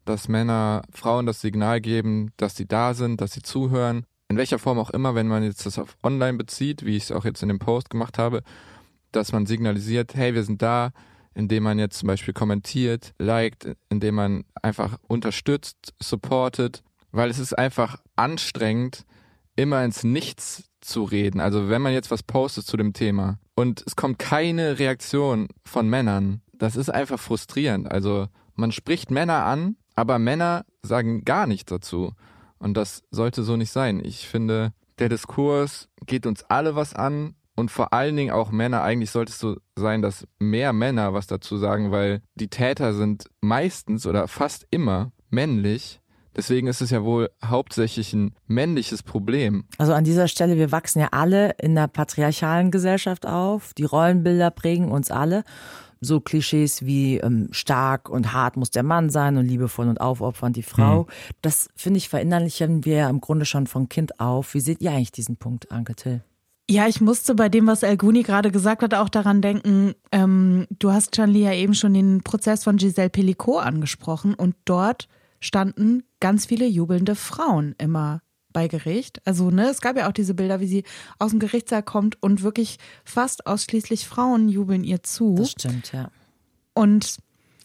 dass Männer Frauen das Signal geben, dass sie da sind, dass sie zuhören. In welcher Form auch immer, wenn man jetzt das auf online bezieht, wie ich es auch jetzt in dem Post gemacht habe, dass man signalisiert, hey, wir sind da, indem man jetzt zum Beispiel kommentiert, liked, indem man einfach unterstützt, supportet, weil es ist einfach anstrengend, immer ins Nichts zu reden. Also wenn man jetzt was postet zu dem Thema und es kommt keine Reaktion von Männern, das ist einfach frustrierend. Also man spricht Männer an, aber Männer sagen gar nichts dazu. Und das sollte so nicht sein. Ich finde, der Diskurs geht uns alle was an und vor allen Dingen auch Männer. Eigentlich sollte es so sein, dass mehr Männer was dazu sagen, weil die Täter sind meistens oder fast immer männlich. Deswegen ist es ja wohl hauptsächlich ein männliches Problem. Also an dieser Stelle, wir wachsen ja alle in einer patriarchalen Gesellschaft auf. Die Rollenbilder prägen uns alle. So Klischees wie ähm, stark und hart muss der Mann sein und liebevoll und aufopfernd die Frau. Mhm. Das, finde ich, verinnerlichen wir ja im Grunde schon von Kind auf. Wie seht ihr eigentlich diesen Punkt, Anke Till? Ja, ich musste bei dem, was Elguni gerade gesagt hat, auch daran denken, ähm, du hast, Canli, ja eben schon den Prozess von Giselle Pelicot angesprochen und dort standen ganz viele jubelnde Frauen immer bei Gericht. Also ne, es gab ja auch diese Bilder, wie sie aus dem Gerichtssaal kommt und wirklich fast ausschließlich Frauen jubeln ihr zu. Das stimmt, ja. Und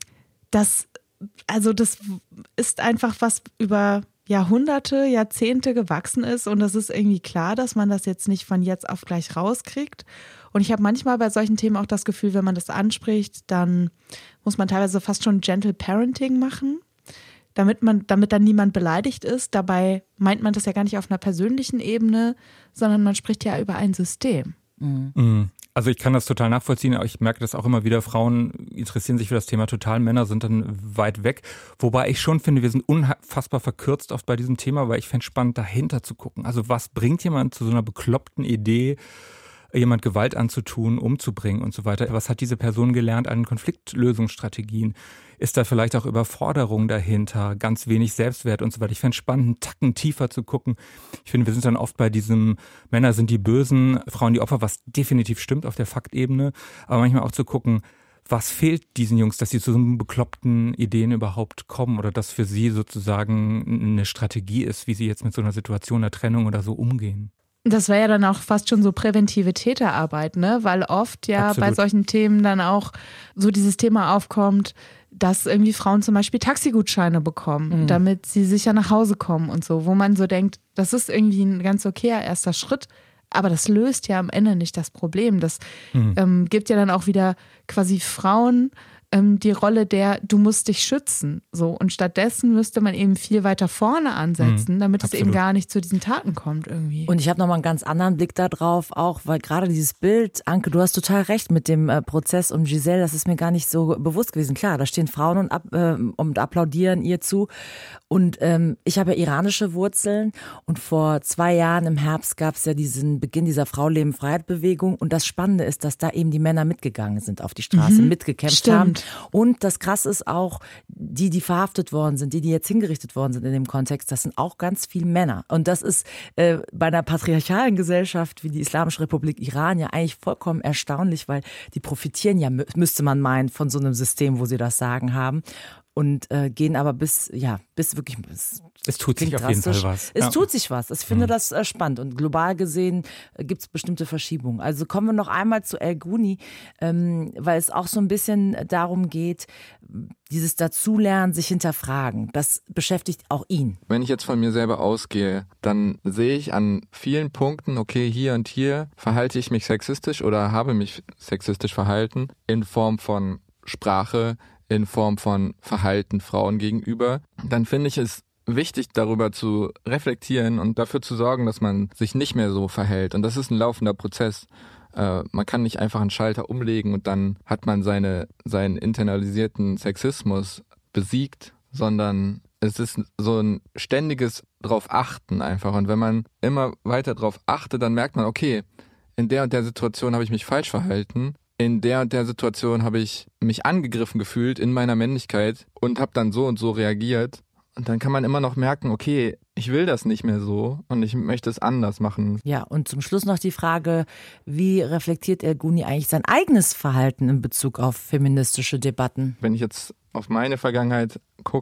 das, also das ist einfach was über Jahrhunderte, Jahrzehnte gewachsen ist und das ist irgendwie klar, dass man das jetzt nicht von jetzt auf gleich rauskriegt. Und ich habe manchmal bei solchen Themen auch das Gefühl, wenn man das anspricht, dann muss man teilweise fast schon Gentle Parenting machen. Damit man, damit dann niemand beleidigt ist. Dabei meint man das ja gar nicht auf einer persönlichen Ebene, sondern man spricht ja über ein System. Mhm. Also ich kann das total nachvollziehen, aber ich merke das auch immer wieder, Frauen interessieren sich für das Thema total, Männer sind dann weit weg. Wobei ich schon finde, wir sind unfassbar verkürzt oft bei diesem Thema, weil ich fände es spannend, dahinter zu gucken. Also was bringt jemand zu so einer bekloppten Idee, jemand Gewalt anzutun, umzubringen und so weiter. Was hat diese Person gelernt an Konfliktlösungsstrategien? Ist da vielleicht auch Überforderung dahinter, ganz wenig Selbstwert und so weiter? Ich fände es spannend, einen Tacken tiefer zu gucken. Ich finde, wir sind dann oft bei diesem Männer sind die Bösen, Frauen die Opfer, was definitiv stimmt auf der Faktebene, aber manchmal auch zu gucken, was fehlt diesen Jungs, dass sie zu so bekloppten Ideen überhaupt kommen oder dass für sie sozusagen eine Strategie ist, wie sie jetzt mit so einer Situation der Trennung oder so umgehen. Das wäre ja dann auch fast schon so präventive Täterarbeit, ne? Weil oft ja Absolut. Bei solchen Themen dann auch so dieses Thema aufkommt, dass irgendwie Frauen zum Beispiel Taxigutscheine bekommen, mhm. damit sie sicher nach Hause kommen und so, wo man so denkt, das ist irgendwie ein ganz okayer erster Schritt, aber das löst ja am Ende nicht das Problem. Das mhm. ähm, gibt ja dann auch wieder quasi Frauen ähm, die Rolle der, du musst dich schützen. So. Und stattdessen müsste man eben viel weiter vorne ansetzen, mhm. damit Absolut. Es eben gar nicht zu diesen Taten kommt irgendwie. Und ich habe nochmal einen ganz anderen Blick da drauf, auch weil gerade dieses Bild, Anke, du hast total recht mit dem äh, Prozess um Giselle, das ist mir gar nicht so bewusst gewesen. Klar, da stehen Frauen und, ab, äh, und applaudieren ihr zu. Und ähm, ich habe ja iranische Wurzeln und vor zwei Jahren im Herbst gab es ja diesen Beginn dieser Frau-Leben-Freiheit-Bewegung und das Spannende ist, dass da eben die Männer mitgegangen sind auf die Straße, mhm. mitgekämpft Stimmt. haben. Und das Krasse ist auch, die, die verhaftet worden sind, die, die jetzt hingerichtet worden sind in dem Kontext, das sind auch ganz viele Männer. Und das ist äh, bei einer patriarchalen Gesellschaft wie die Islamische Republik Iran ja eigentlich vollkommen erstaunlich, weil die profitieren ja, müsste man meinen, von so einem System, wo sie das Sagen haben. Und äh, gehen aber bis, ja, bis wirklich. Bis, es tut sich auf jeden Fall was. Es ja. tut sich was. Ich finde mhm. das äh, spannend. Und global gesehen äh, gibt es bestimmte Verschiebungen. Also kommen wir noch einmal zu Elguni, ähm, weil es auch so ein bisschen darum geht, dieses Dazulernen, sich hinterfragen. Das beschäftigt auch ihn. Wenn ich jetzt von mir selber ausgehe, dann sehe ich an vielen Punkten, okay, hier und hier verhalte ich mich sexistisch oder habe mich sexistisch verhalten in Form von Sprache, in Form von Verhalten Frauen gegenüber, dann finde ich es wichtig, darüber zu reflektieren und dafür zu sorgen, dass man sich nicht mehr so verhält. Und das ist ein laufender Prozess. Äh, man kann nicht einfach einen Schalter umlegen und dann hat man seine, seinen internalisierten Sexismus besiegt, sondern es ist so ein ständiges drauf achten einfach. Und wenn man immer weiter drauf achtet, dann merkt man, okay, in der und der Situation habe ich mich falsch verhalten. In der und der Situation habe ich mich angegriffen gefühlt in meiner Männlichkeit und habe dann so und so reagiert. Und dann kann man immer noch merken, okay, ich will das nicht mehr so und ich möchte es anders machen. Ja, und zum Schluss noch die Frage, wie reflektiert Elguni eigentlich sein eigenes Verhalten in Bezug auf feministische Debatten? Wenn ich jetzt auf meine Vergangenheit gucke,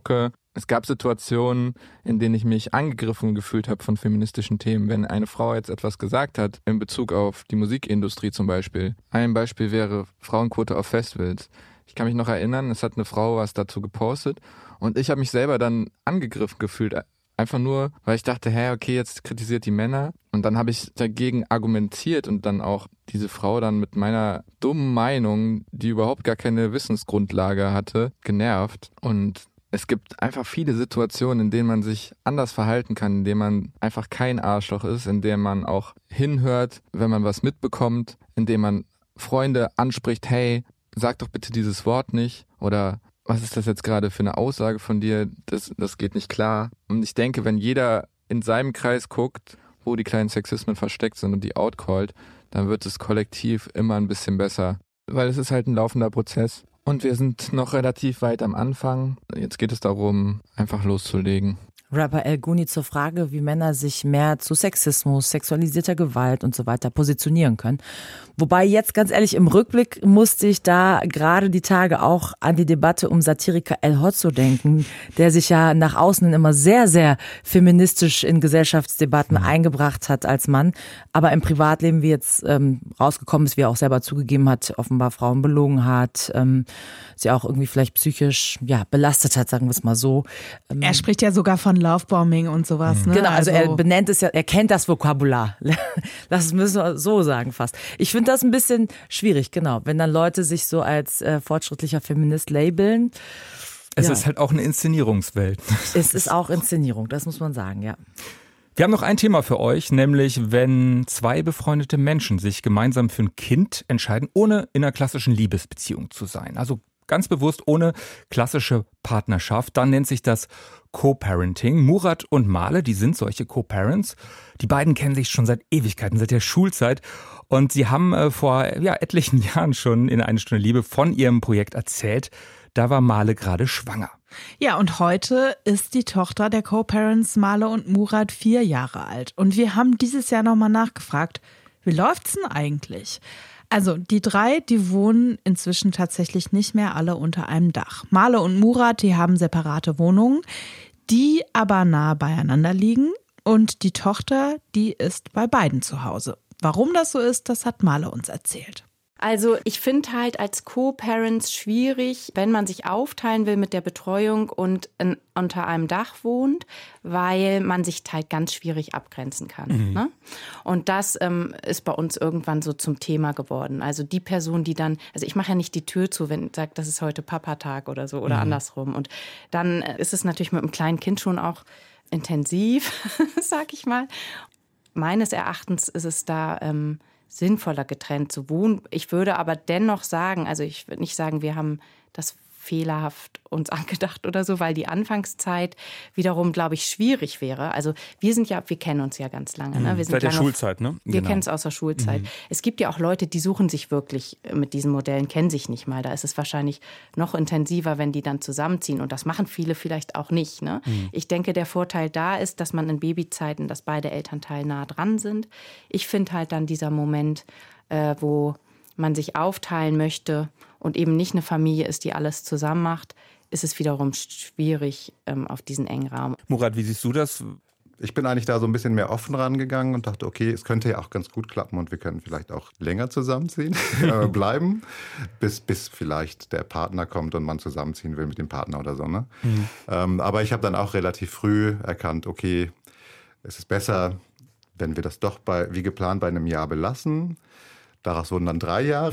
Es gab Situationen, in denen ich mich angegriffen gefühlt habe von feministischen Themen. Wenn eine Frau jetzt etwas gesagt hat, in Bezug auf die Musikindustrie zum Beispiel. Ein Beispiel wäre Frauenquote auf Festivals. Ich kann mich noch erinnern, es hat eine Frau was dazu gepostet und ich habe mich selber dann angegriffen gefühlt. Einfach nur, weil ich dachte, hä, okay, jetzt kritisiert die Männer. Und dann habe ich dagegen argumentiert und dann auch diese Frau dann mit meiner dummen Meinung, die überhaupt gar keine Wissensgrundlage hatte, genervt. Und es gibt einfach viele Situationen, in denen man sich anders verhalten kann, in denen man einfach kein Arschloch ist, in denen man auch hinhört, wenn man was mitbekommt, in denen man Freunde anspricht, hey, sag doch bitte dieses Wort nicht oder was ist das jetzt gerade für eine Aussage von dir, das, das geht nicht klar. Und ich denke, wenn jeder in seinem Kreis guckt, wo die kleinen Sexismen versteckt sind und die outcallt, dann wird es kollektiv immer ein bisschen besser, weil es ist halt ein laufender Prozess. Und wir sind noch relativ weit am Anfang. Jetzt geht es darum, einfach loszulegen. Rapper El Guni zur Frage, wie Männer sich mehr zu Sexismus, sexualisierter Gewalt und so weiter positionieren können. Wobei jetzt ganz ehrlich, im Rückblick musste ich da gerade die Tage auch an die Debatte um Satiriker El Hotzo denken, der sich ja nach außen immer sehr, sehr feministisch in Gesellschaftsdebatten mhm. eingebracht hat als Mann. Aber im Privatleben, wie jetzt ähm, rausgekommen ist, wie er auch selber zugegeben hat, offenbar Frauen belogen hat, ähm, sie auch irgendwie vielleicht psychisch ja belastet hat, sagen wir es mal so. Ähm, er spricht ja sogar von Lovebombing und sowas. Ne? Genau, also, also er benennt es ja, er kennt das Vokabular. Das müssen wir so sagen fast. Ich finde das ein bisschen schwierig, genau, wenn dann Leute sich so als äh, fortschrittlicher Feminist labeln. Es ja. ist halt auch eine Inszenierungswelt. Es ist auch Inszenierung, das muss man sagen, ja. Wir haben noch ein Thema für euch, nämlich wenn zwei befreundete Menschen sich gemeinsam für ein Kind entscheiden, ohne in einer klassischen Liebesbeziehung zu sein. Also ganz bewusst ohne klassische Partnerschaft. Dann nennt sich das Co-Parenting. Murat und Male, die sind solche Co-Parents. Die beiden kennen sich schon seit Ewigkeiten, seit der Schulzeit. Und sie haben äh, vor ja, etlichen Jahren schon in Eine Stunde Liebe von ihrem Projekt erzählt. Da war Male gerade schwanger. Ja, und heute ist die Tochter der Co-Parents Male und Murat vier Jahre alt. Und wir haben dieses Jahr nochmal nachgefragt, wie läuft's denn eigentlich? Also die drei, die wohnen inzwischen tatsächlich nicht mehr alle unter einem Dach. Male und Murat, die haben separate Wohnungen, die aber nah beieinander liegen. Und die Tochter, die ist bei beiden zu Hause. Warum das so ist, das hat Male uns erzählt. Also ich finde halt als Co-Parents schwierig, wenn man sich aufteilen will mit der Betreuung und in, unter einem Dach wohnt, weil man sich halt ganz schwierig abgrenzen kann. Mhm. Ne? Und das ähm, ist bei uns irgendwann so zum Thema geworden. Also die Person, die dann, also ich mache ja nicht die Tür zu, wenn sagt, das ist heute Papa-Tag oder so oder mhm. andersrum. Und dann ist es natürlich mit einem kleinen Kind schon auch intensiv, sag ich mal. Meines Erachtens ist es da ähm, sinnvoller getrennt zu wohnen. Ich würde aber dennoch sagen, also ich würde nicht sagen, wir haben das fehlerhaft uns angedacht oder so, weil die Anfangszeit wiederum, glaube ich, schwierig wäre. Also wir sind ja, wir kennen uns ja ganz lange. Ne? Wir sind Seit der lange, Schulzeit, ne? Wir genau. kennen es aus der Schulzeit. Mhm. Es gibt ja auch Leute, die suchen sich wirklich mit diesen Modellen, kennen sich nicht mal. Da ist es wahrscheinlich noch intensiver, wenn die dann zusammenziehen. Und das machen viele vielleicht auch nicht. Ne? Mhm. Ich denke, der Vorteil da ist, dass man in Babyzeiten, dass beide Elternteile nah dran sind. Ich finde halt dann dieser Moment, äh, wo man sich aufteilen möchte und eben nicht eine Familie ist, die alles zusammen macht, ist es wiederum schwierig ähm, auf diesen engen Raum. Murat, wie siehst du das? Ich bin eigentlich da so ein bisschen mehr offen rangegangen und dachte, okay, es könnte ja auch ganz gut klappen und wir können vielleicht auch länger zusammenziehen, äh, bleiben, bis, bis vielleicht der Partner kommt und man zusammenziehen will mit dem Partner oder so. Ne? Mhm. Ähm, aber ich habe dann auch relativ früh erkannt, okay, es ist besser, wenn wir das doch bei, wie geplant bei einem Jahr belassen. Daraus wurden dann drei Jahre.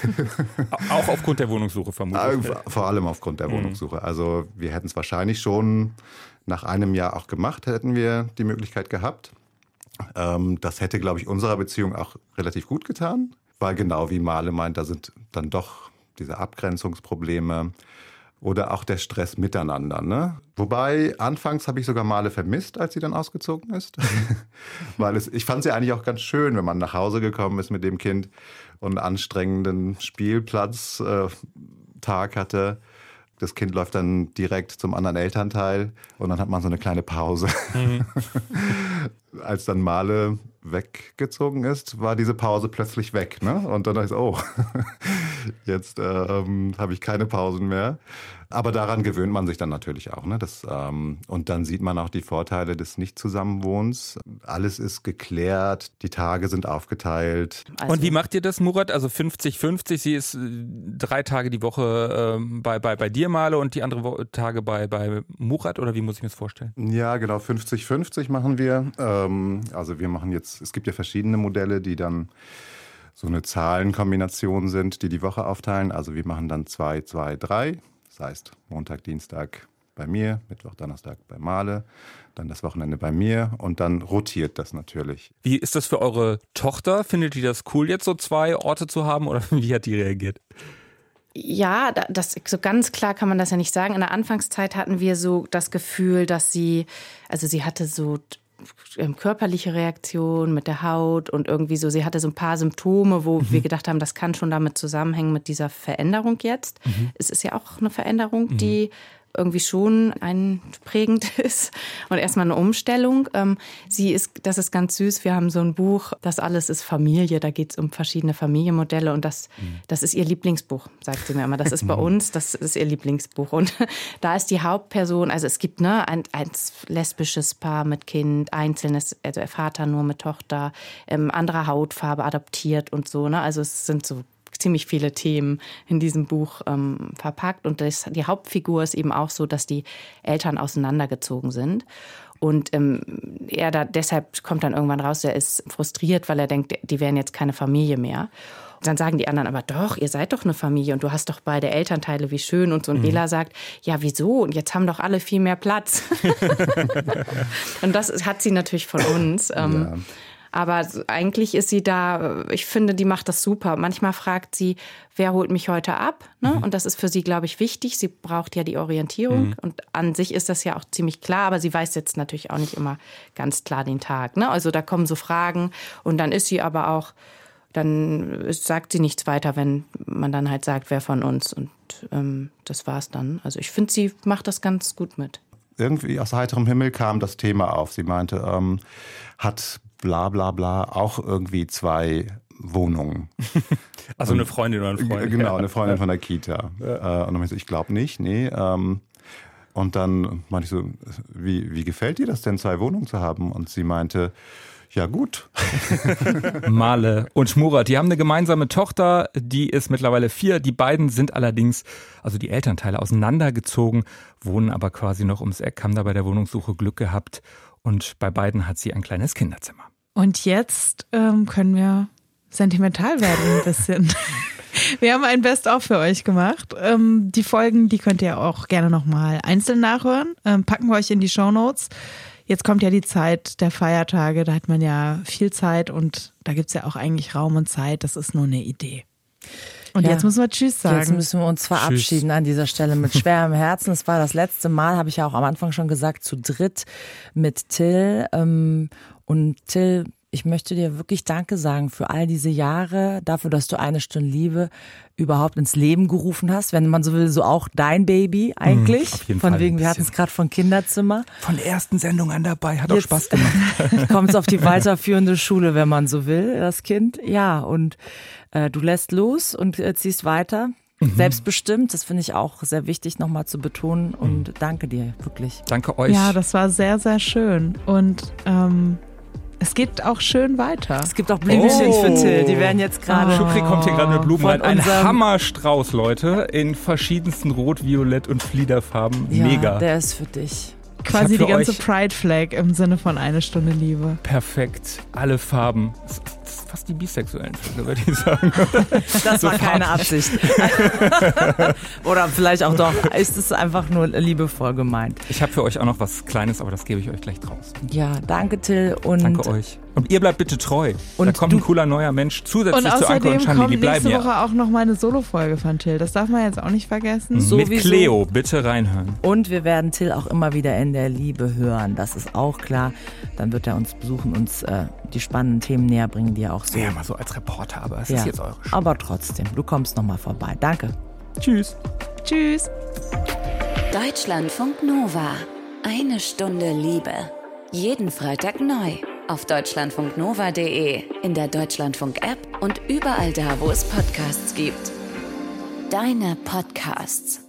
Auch aufgrund der Wohnungssuche vermutlich. Vor allem aufgrund der Wohnungssuche. Also wir hätten es wahrscheinlich schon nach einem Jahr auch gemacht, hätten wir die Möglichkeit gehabt. Das hätte, glaube ich, unserer Beziehung auch relativ gut getan. Weil genau wie Male meint, da sind dann doch diese Abgrenzungsprobleme oder auch der Stress miteinander. Ne? Wobei, anfangs habe ich sogar Male vermisst, als sie dann ausgezogen ist. Weil es, ich fand sie eigentlich auch ganz schön, wenn man nach Hause gekommen ist mit dem Kind und einen anstrengenden Spielplatztag äh, hatte. Das Kind läuft dann direkt zum anderen Elternteil und dann hat man so eine kleine Pause. Mhm. Als dann Male weggezogen ist, war diese Pause plötzlich weg. Ne? Und dann dachte ich, oh, Jetzt ähm, habe ich keine Pausen mehr. Aber daran gewöhnt man sich dann natürlich auch. Ne? Das, ähm, und dann sieht man auch die Vorteile des Nicht-Zusammenwohnens. Alles ist geklärt, die Tage sind aufgeteilt. Also und wie macht ihr das, Murat? Also fünfzig fünfzig, sie ist drei Tage die Woche ähm, bei, bei, bei dir, Male, und die anderen Wo- Tage bei, bei Murat, oder wie muss ich mir das vorstellen? Ja, genau, fünfzig fünfzig machen wir. Ähm, also wir machen jetzt, es gibt ja verschiedene Modelle, die dann so eine Zahlenkombination sind, die die Woche aufteilen. Also wir machen dann zwei, zwei, drei. Das heißt, Montag, Dienstag bei mir, Mittwoch, Donnerstag bei Male, dann das Wochenende bei mir und dann rotiert das natürlich. Wie ist das für eure Tochter? Findet die das cool, jetzt so zwei Orte zu haben, oder wie hat die reagiert? Ja, das, so ganz klar kann man das ja nicht sagen. In der Anfangszeit hatten wir so das Gefühl, dass sie, also sie hatte so körperliche Reaktionen mit der Haut und irgendwie so, sie hatte so ein paar Symptome, wo mhm. wir gedacht haben, das kann schon damit zusammenhängen mit dieser Veränderung jetzt. Mhm. Es ist ja auch eine Veränderung, mhm. die irgendwie schon einprägend ist und erstmal eine Umstellung. Ähm, sie ist, das ist ganz süß, wir haben so ein Buch, das alles ist Familie, da geht es um verschiedene Familienmodelle und das, mhm. das ist ihr Lieblingsbuch, sagt sie mir immer. Das ist bei uns, das ist ihr Lieblingsbuch und da ist die Hauptperson, also es gibt ne, ein, ein lesbisches Paar mit Kind, einzelnes, also der Vater nur mit Tochter, ähm, anderer Hautfarbe, adoptiert und so, ne? Also es sind so ziemlich viele Themen in diesem Buch ähm, verpackt. Und das, die Hauptfigur ist eben auch so, dass die Eltern auseinandergezogen sind. Und ähm, er da deshalb kommt dann irgendwann raus, er ist frustriert, weil er denkt, die wären jetzt keine Familie mehr. Und dann sagen die anderen aber doch, ihr seid doch eine Familie und du hast doch beide Elternteile, wie schön. Und so ein mhm. Bela sagt, ja wieso? Und jetzt haben doch alle viel mehr Platz. Und das hat sie natürlich von uns. Ähm, ja. Aber eigentlich ist sie da, ich finde, die macht das super. Manchmal fragt sie, wer holt mich heute ab? Ne? Mhm. Und das ist für sie, glaube ich, wichtig. Sie braucht ja die Orientierung. Mhm. Und an sich ist das ja auch ziemlich klar. Aber sie weiß jetzt natürlich auch nicht immer ganz klar den Tag. Ne? Also da kommen so Fragen. Und dann ist sie aber auch, dann sagt sie nichts weiter, wenn man dann halt sagt, wer von uns. Und ähm, das war's dann. Also ich finde, sie macht das ganz gut mit. Irgendwie aus heiterem Himmel kam das Thema auf. Sie meinte, ähm, hat bla bla bla auch irgendwie zwei Wohnungen. Also eine Freundin oder ein Freund. Genau, eine Freundin von der Kita. Ja. Und dann meinte ich, ich glaube nicht, nee. Und dann meinte ich so, wie, wie gefällt dir das denn, zwei Wohnungen zu haben? Und sie meinte, ja gut. Male und Murat, die haben eine gemeinsame Tochter, die ist mittlerweile vier. Die beiden sind allerdings, also die Elternteile, auseinandergezogen, wohnen aber quasi noch ums Eck, haben da bei der Wohnungssuche Glück gehabt. Und bei beiden hat sie ein kleines Kinderzimmer. Und jetzt ähm, können wir sentimental werden ein bisschen. Wir haben ein Best-of für euch gemacht. Ähm, die Folgen, die könnt ihr auch gerne nochmal einzeln nachhören. Ähm, packen wir euch in die Shownotes. Jetzt kommt ja die Zeit der Feiertage, da hat man ja viel Zeit und da gibt es ja auch eigentlich Raum und Zeit. Das ist nur eine Idee. Und ja, jetzt müssen wir Tschüss sagen. Jetzt müssen wir uns verabschieden Tschüss. An dieser Stelle mit schwerem Herzen. Es war das letzte Mal, habe ich ja auch am Anfang schon gesagt, zu dritt mit Till. Und Till, ich möchte dir wirklich Danke sagen für all diese Jahre, dafür, dass du eine Stunde Liebe überhaupt ins Leben gerufen hast. Wenn man so will, so auch dein Baby eigentlich. Auf jeden von Fall wegen, wir hatten es gerade von Kinderzimmer. Von der ersten Sendung an dabei, hat jetzt auch Spaß gemacht. Kommt es auf die weiterführende Schule, wenn man so will, das Kind. Ja, und äh, du lässt los und äh, ziehst weiter. Mhm. Selbstbestimmt, das finde ich auch sehr wichtig nochmal zu betonen. Und mhm. danke dir, wirklich. Danke euch. Ja, das war sehr, sehr schön. Und ähm es geht auch schön weiter. Es gibt auch Blümchen oh. für Till. Die werden jetzt gerade. Oh. Schukri kommt hier gerade mit Blumen rein. Ein Hammerstrauß, Leute. In verschiedensten Rot, Violett und Fliederfarben. Ja, mega. Der ist für dich. Quasi die ganze Pride-Flag im Sinne von eine Stunde Liebe. Perfekt. Alle Farben. Das ist fast die bisexuellen Flagge, würde ich sagen. Das so war keine Farben. Absicht. Oder vielleicht auch doch. Ist es einfach nur liebevoll gemeint. Ich habe für euch auch noch was Kleines, aber das gebe ich euch gleich draus. Ja, danke Till. Und danke euch. Und ihr bleibt bitte treu. Und da kommt ein cooler neuer Mensch zusätzlich zu Anke und Shandi. Die bleiben ja. Und außerdem kommt nächste Woche auch noch mal eine Solo-Folge von Till. Das darf man jetzt auch nicht vergessen. Mhm. Mit Cleo, bitte reinhören. Und wir werden Till auch immer wieder in der Liebe hören. Das ist auch klar. Dann wird er uns besuchen, uns äh, die spannenden Themen näher bringen, die er auch so... Ja, mal so als Reporter, aber es ja, ist jetzt eure Show. Aber trotzdem, du kommst noch mal vorbei. Danke. Tschüss. Tschüss. Deutschlandfunk Nova. Eine Stunde Liebe. Jeden Freitag neu. Auf deutschlandfunk nova punkt de, in der Deutschlandfunk-App und überall da, wo es Podcasts gibt. Deine Podcasts.